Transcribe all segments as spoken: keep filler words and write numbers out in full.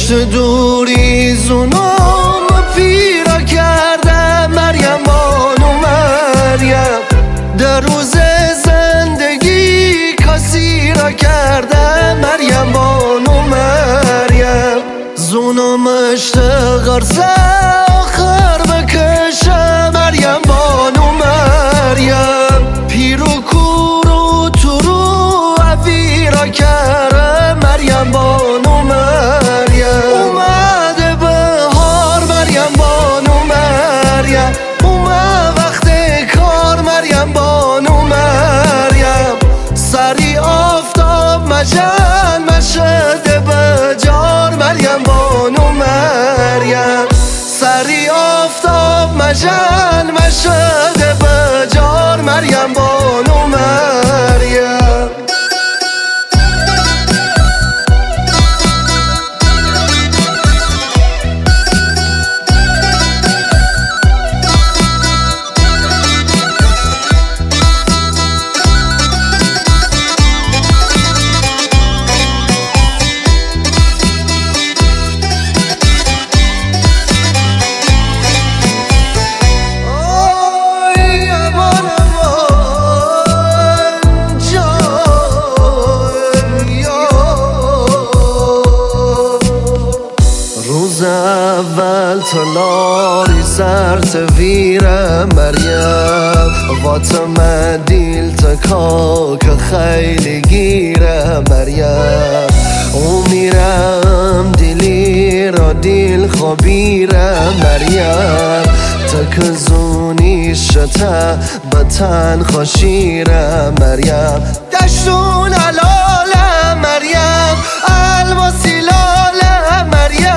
پشت دوری زونم پیرا کرده مریم بانو مریم، در روز زندگی کسی را کرده مریم بانو مریم. زونم اشتغرزه آخر بکشه مریم بانو مریم، پیرو کورو تو رو عویرا کرده مریم بانو مریم. اومده بهار مریم بانو مریم، اومد وقت کار مریم بانو مریم، سری آفتاب مجن مشده بجار مریم بانو مریم، سری آفتاب مجن مشده بجار مریم بانو مریم. اول تلاری سر تویره مریم، واتم دیل تکا که خیلی گیره مریم، او میرم دیلی را دیل خبیره مریم، تکزونی شته بتن خوشیره مریم، دشتون علاله مریم الماسی لاله مریم،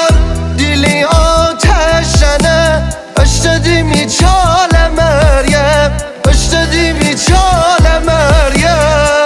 اشتدی میچاله مریم اشتدی میچاله مریم.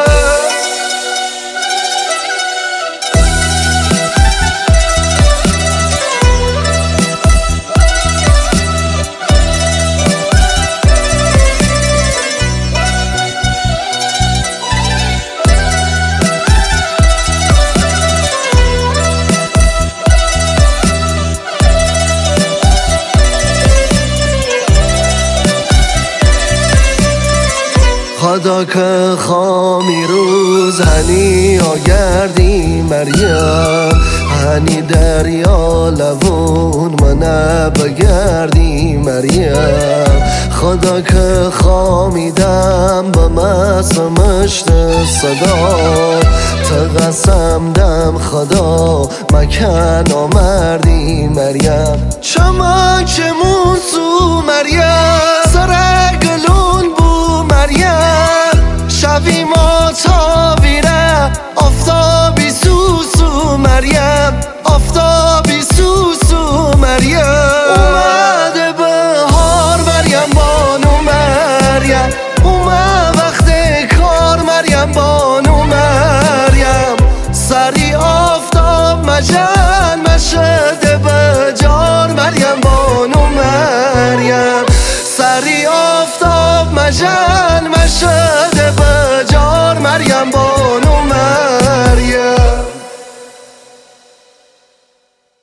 خدا که خامی روز هنی آگردی مریم، هنی دریا لبون منه بگردی مریم، خدا که خامیدم به مسمشت صدا، تقسم دم خدا مکن آمردی مریم، چما چمون سو مریم سرگلون بو مریم، شوی ما تاویره آفتابی سوسو مریم آفتابی سوسو مریم. اومده بهار مریم بانو مریم، اومد وقت کار مریم بانو مریم، سری آفتاب مجن مشده بجار مریم بانو مریم، سری آفتاب مجن مشده